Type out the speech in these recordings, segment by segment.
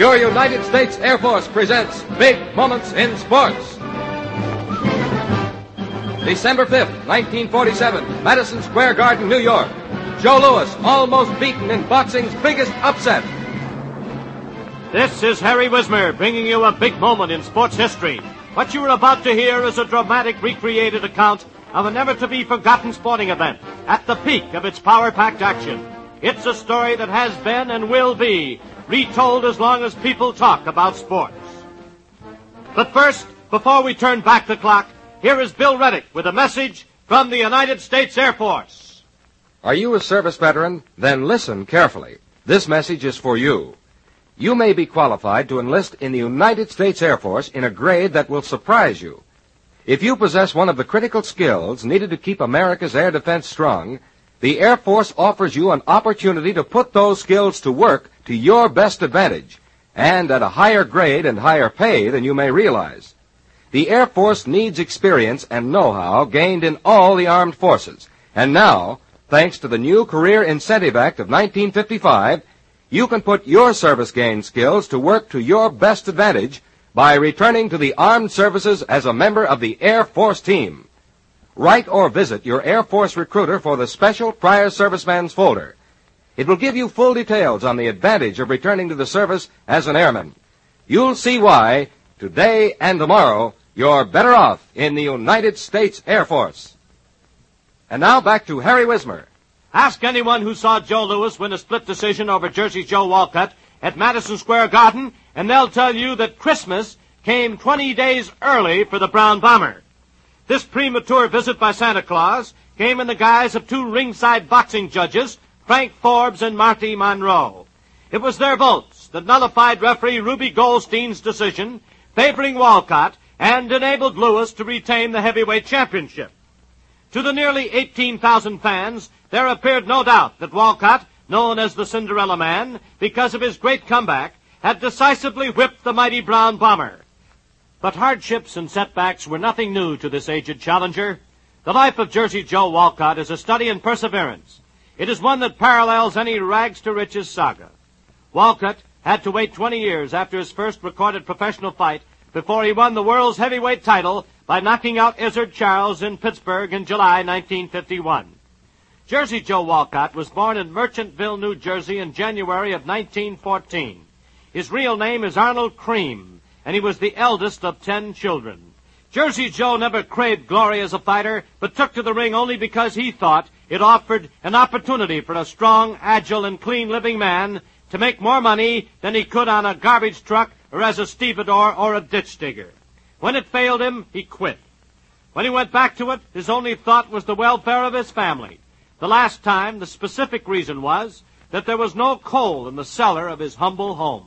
your United States Air Force presents Big Moments in Sports. December 5th, 1947, Madison Square Garden, New York. Joe Louis almost beaten in boxing's biggest upset. This is Harry Wismer bringing you a big moment in sports history. What you are about to hear is a dramatic recreated account of a never-to-be-forgotten sporting event at the peak of its power-packed action. It's a story that has been and will be retold as long as people talk about sports. But first, before we turn back the clock, here is Bill Reddick with a message from the United States Air Force. Are you a service veteran? Then listen carefully. This message is for you. You may be qualified to enlist in the United States Air Force in a grade that will surprise you. If you possess one of the critical skills needed to keep America's air defense strong, the Air Force offers you an opportunity to put those skills to work to your best advantage, and at a higher grade and higher pay than you may realize. The Air Force needs experience and know-how gained in all the armed forces, and now, thanks to the new Career Incentive Act of 1955, you can put your service-gained skills to work to your best advantage by returning to the armed services as a member of the Air Force team. Write or visit your Air Force recruiter for the special Prior Serviceman's folder. It will give you full details on the advantage of returning to the service as an airman. You'll see why, today and tomorrow, you're better off in the United States Air Force. And now back to Harry Wismer. Ask anyone who saw Joe Louis win a split decision over Jersey Joe Walcott at Madison Square Garden, and they'll tell you that Christmas came 20 days early for the Brown Bomber. This premature visit by Santa Claus came in the guise of two ringside boxing judges, Frank Forbes and Marty Monroe. It was their votes that nullified referee Ruby Goldstein's decision, favoring Walcott, and enabled Louis to retain the heavyweight championship. To the nearly 18,000 fans, there appeared no doubt that Walcott, known as the Cinderella Man, because of his great comeback, had decisively whipped the mighty Brown Bomber. But hardships and setbacks were nothing new to this aged challenger. The life of Jersey Joe Walcott is a study in perseverance. It is one that parallels any rags-to-riches saga. Walcott had to wait 20 years after his first recorded professional fight before he won the world's heavyweight title by knocking out Izzard Charles in Pittsburgh in July 1951. Jersey Joe Walcott was born in Merchantville, New Jersey in January of 1914. His real name is Arnold Cream, and he was the eldest of 10 children. Jersey Joe never craved glory as a fighter, but took to the ring only because he thought it offered an opportunity for a strong, agile, and clean-living man to make more money than he could on a garbage truck or as a stevedore or a ditch digger. When it failed him, he quit. When he went back to it, his only thought was the welfare of his family. The last time, the specific reason was that there was no coal in the cellar of his humble home.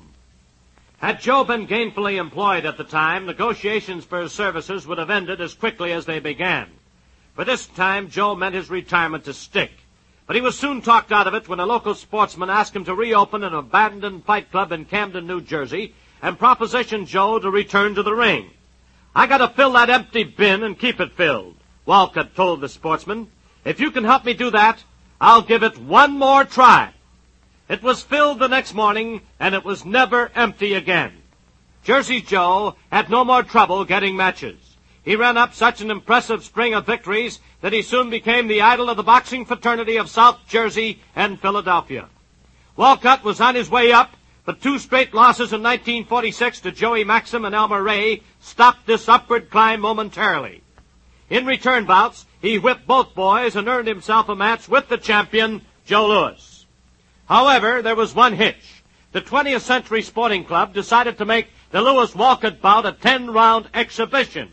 Had Joe been gainfully employed at the time, negotiations for his services would have ended as quickly as they began. For this time, Joe meant his retirement to stick. But he was soon talked out of it when a local sportsman asked him to reopen an abandoned fight club in Camden, New Jersey, and propositioned Joe to return to the ring. "I gotta fill that empty bin and keep it filled," Walcott told the sportsman. "If you can help me do that, I'll give it one more try." It was filled the next morning, and it was never empty again. Jersey Joe had no more trouble getting matches. He ran up such an impressive string of victories that he soon became the idol of the boxing fraternity of South Jersey and Philadelphia. Walcott was on his way up, but 2 straight losses in 1946 to Joey Maxim and Elmer Ray stopped this upward climb momentarily. In return bouts, he whipped both boys and earned himself a match with the champion, Joe Louis. However, there was one hitch. The 20th Century Sporting Club decided to make the Louis-Walcott bout a 10-round exhibition.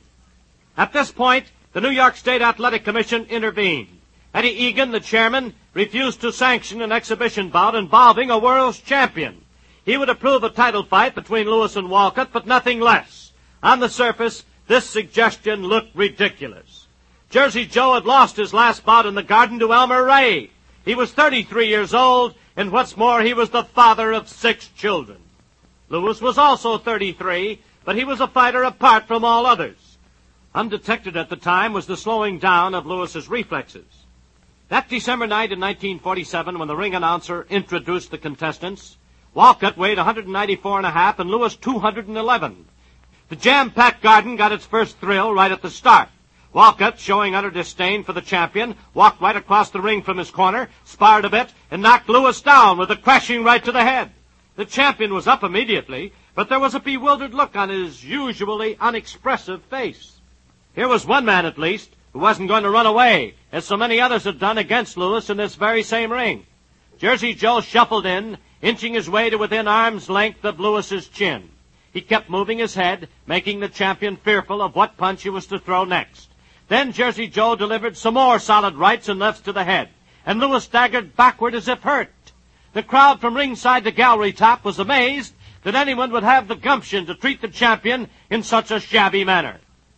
At this point, the New York State Athletic Commission intervened. Eddie Egan, the chairman, refused to sanction an exhibition bout involving a world's champion. He would approve a title fight between Louis and Walcott, but nothing less. On the surface, this suggestion looked ridiculous. Jersey Joe had lost his last bout in the Garden to Elmer Ray. He was 33 years old, and what's more, he was the father of 6 children. Louis was also 33, but he was a fighter apart from all others. Undetected at the time was the slowing down of Louis's reflexes. That December night in 1947, when the ring announcer introduced the contestants, Walcott weighed 194.5 and Lewis 211. The jam-packed garden got its first thrill right at the start. Walcott, showing utter disdain for the champion, walked right across the ring from his corner, sparred a bit, and knocked Lewis down with a crashing right to the head. The champion was up immediately, but there was a bewildered look on his usually unexpressive face. Here was one man, at least, who wasn't going to run away, as so many others had done against Lewis in this very same ring. Jersey Joe shuffled in, inching his way to within arm's length of Lewis's chin. He kept moving his head, making the champion fearful of what punch he was to throw next. Then Jersey Joe delivered some more solid rights and lefts to the head, and Lewis staggered backward as if hurt. The crowd from ringside to gallery top was amazed that anyone would have the gumption to treat the champion in such a shabby manner.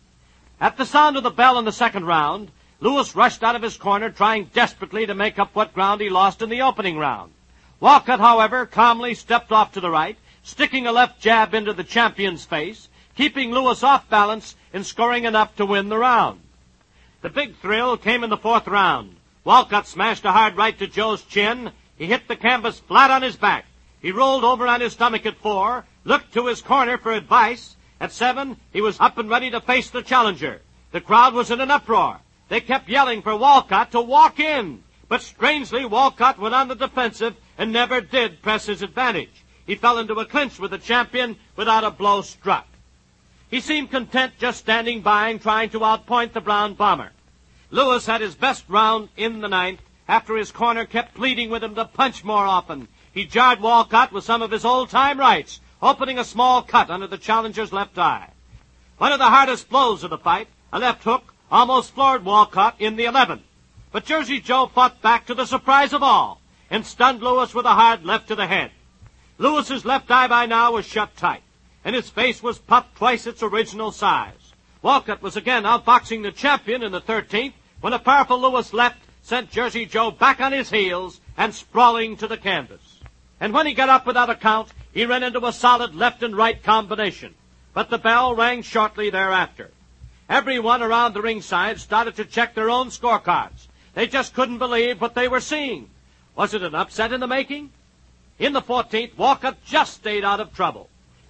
At the sound of the bell in the second round, Lewis rushed out of his corner, trying desperately to make up what ground he lost in the opening round. Walcott, however, calmly stepped off to the right, sticking a left jab into the champion's face, keeping Lewis off balance and scoring enough to win the round. The big thrill came in the fourth round. Walcott smashed a hard right to Joe's chin. He hit the canvas flat on his back. He rolled over on his stomach at 4, looked to his corner for advice. At 7, he was up and ready to face the challenger. The crowd was in an uproar. They kept yelling for Walcott to walk in. But strangely, Walcott went on the defensive and never did press his advantage. He fell into a clinch with the champion without a blow struck. He seemed content just standing by and trying to outpoint the Brown Bomber. Lewis had his best round in the ninth after his corner kept pleading with him to punch more often. He jarred Walcott with some of his old-time rights, opening a small cut under the challenger's left eye. One of the hardest blows of the fight, a left hook, almost floored Walcott in the 11th. But Jersey Joe fought back to the surprise of all and stunned Lewis with a hard left to the head. Lewis's left eye by now was shut tight, and his face was puffed twice its original size. Walcott was again outboxing the champion in the 13th when a powerful Lewis left sent Jersey Joe back on his heels and sprawling to the canvas. And when he got up without a count, he ran into a solid left and right combination. But the bell rang shortly thereafter. Everyone around the ringside started to check their own scorecards. They just couldn't believe what they were seeing. Was it an upset in the making? In the 14th, Walcott just stayed out of trouble.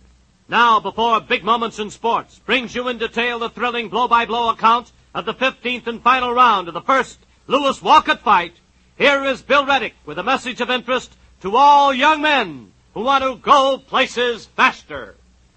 Now, before Big Moments in Sports brings you in detail the thrilling blow-by-blow account of the 15th and final round of the first Lewis-Walcott fight, here is Bill Reddick with a message of interest to all young men who want to go places faster.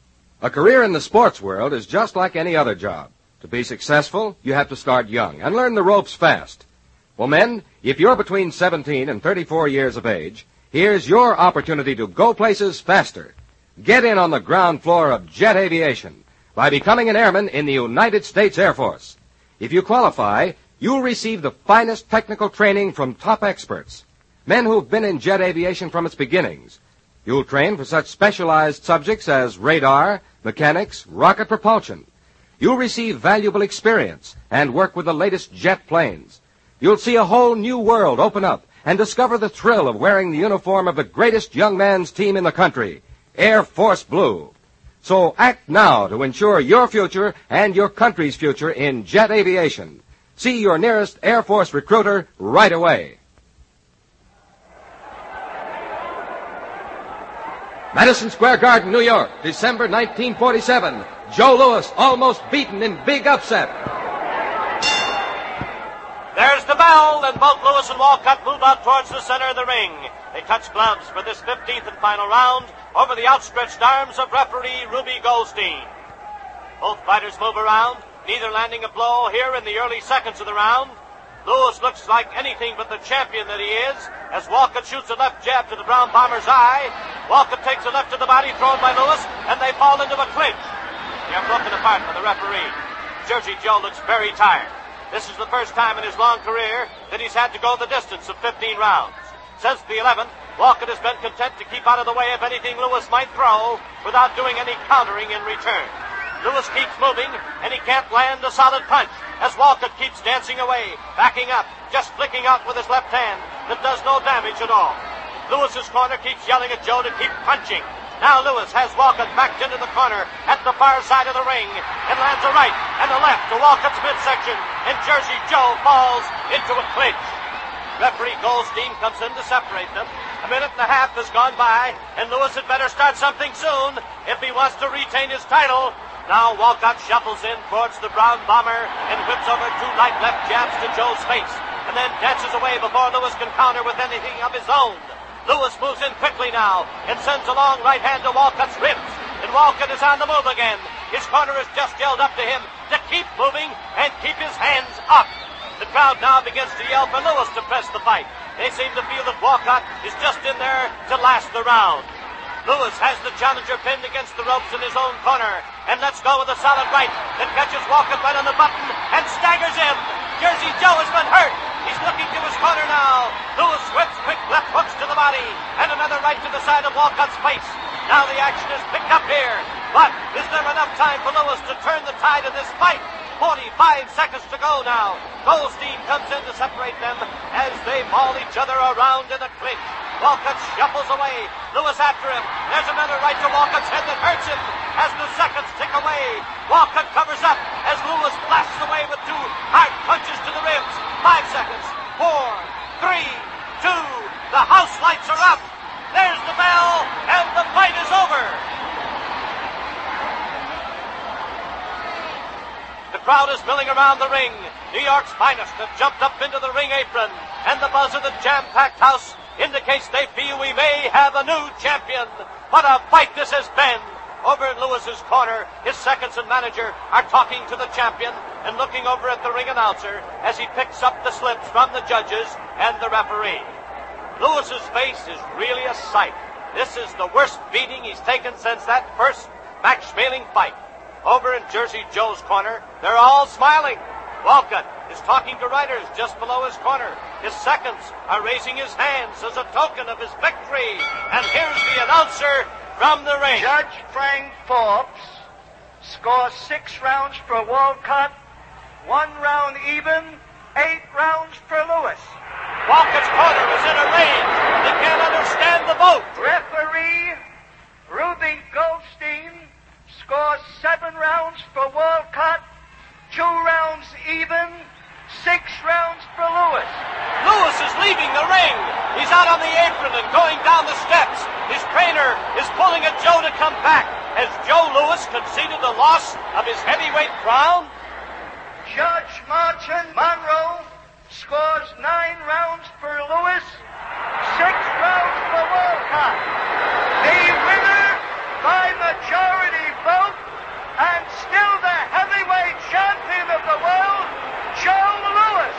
A career in the sports world is just like any other job. To be successful, you have to start young and learn the ropes fast. Well, men, if you're between 17 and 34 years of age, here's your opportunity to go places faster. Get in on the ground floor of jet aviation by becoming an airman in the United States Air Force. If you qualify, you'll receive the finest technical training from top experts, men who've been in jet aviation from its beginnings. You'll train for such specialized subjects as radar, mechanics, rocket propulsion. You'll receive valuable experience and work with the latest jet planes. You'll see a whole new world open up and discover the thrill of wearing the uniform of the greatest young man's team in the country, Air Force Blue. So act now to ensure your future and your country's future in jet aviation. See your nearest Air Force recruiter right away. Madison Square Garden, New York, December 1947. Joe Louis almost beaten in big upset. There's the bell, and both Lewis and Walcott move out towards the center of the ring. They touch gloves for this 15th and final round over the outstretched arms of referee Ruby Goldstein. Both fighters move around, neither landing a blow here in the early seconds of the round. Lewis looks like anything but the champion that he is, as Walcott shoots a left jab to the Brown Bomber's eye. Walcott takes a left to the body thrown by Lewis, and they fall into a clinch. They're broken apart by the referee. Jersey Joe looks very tired. This is the first time in his long career that he's had to go the distance of 15 rounds. Since the 11th, Walcott has been content to keep out of the way of anything Lewis might throw without doing any countering in return. Lewis keeps moving, and he can't land a solid punch as Walcott keeps dancing away, backing up, just flicking out with his left hand that does no damage at all. Lewis's corner keeps yelling at Joe to keep punching. Now Lewis has Walcott backed into the corner at the far side of the ring and lands a right and a left to Walcott's midsection, and Jersey Joe falls into a clinch. Referee Goldstein comes in to separate them. A minute and a half has gone by, and Lewis had better start something soon if he wants to retain his title. Now Walcott shuffles in towards the Brown Bomber and whips over 2 light left jabs to Joe's face, and then dances away before Lewis can counter with anything of his own. Lewis moves in quickly now and sends a long right hand to Walcott's ribs, and Walcott is on the move again. His corner has just yelled up to him to keep moving and keep his hands up. The crowd now begins to yell for Lewis to press the fight. They seem to feel that Walcott is just in there to last the round. Lewis has the challenger pinned against the ropes in his own corner and lets go with a solid right that catches Walcott right on the button and staggers him. Jersey Joe has been hurt. He's looking to his corner now. Lewis whips quick left hooks to the body and another right to the side of Walcott's face. Now the action is picked up here. But is there enough time for Lewis to turn the tide of this fight? 45 seconds to go now. Goldstein comes in to separate them as they maul each other around in a clinch. Walcott shuffles away. Lewis after him. There's another right to Walcott's head that hurts him as the seconds tick away. Walcott covers up as Lewis blasts away with 2 hard punches to the ribs. 5 seconds. 4, 3, 2. The house lights are up. There's the bell, and the fight is over. The crowd is milling around the ring. New York's finest have jumped up into the ring apron, and the buzz of the jam-packed house indicates they feel we may have a new champion. What a fight this has been! Over in Lewis's corner, his seconds and manager are talking to the champion and looking over at the ring announcer as he picks up the slips from the judges and the referee. Lewis's face is really a sight. This is the worst beating he's taken since that first Max Schmeling fight. Over in Jersey Joe's corner, they're all smiling. Walcott is talking to writers just below his corner. His seconds are raising his hands as a token of his victory. And here's the announcer from the ring. Judge Frank Forbes scores 6 rounds for Walcott, 1 round even, 8 rounds for Lewis. Walcott's corner is in a rage. They can't understand the vote. Referee Ruby Goldstein scores 7 rounds for Walcott, 2 rounds even, 6 rounds for Lewis. Lewis is leaving the ring. He's out on the apron and going down the steps. His trainer is pulling at Joe to come back. Has Joe Lewis conceded the loss of his heavyweight crown? Judge Martin Monroe scores 9 rounds for Lewis, 6 rounds for Walcott. The winner by majority vote and still the heavyweight champion of the world, Joe Lewis.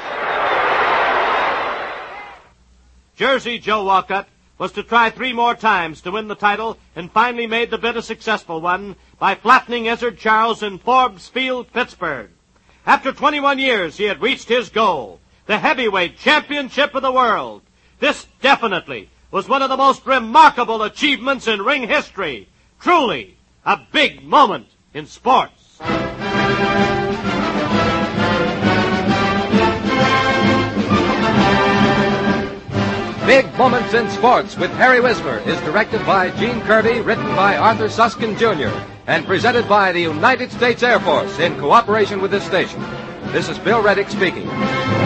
Jersey Joe Walcott was to try 3 more times to win the title and finally made the bid a successful one by flattening Ezzard Charles in Forbes Field, Pittsburgh. After 21 years, he had reached his goal, the heavyweight championship of the world. This definitely was one of the most remarkable achievements in ring history. Truly, a big moment in sports. Big Moments in Sports with Harry Wismer is directed by Gene Kirby, written by Arthur Suskin Jr., and presented by the United States Air Force in cooperation with this station. This is Bill Reddick speaking.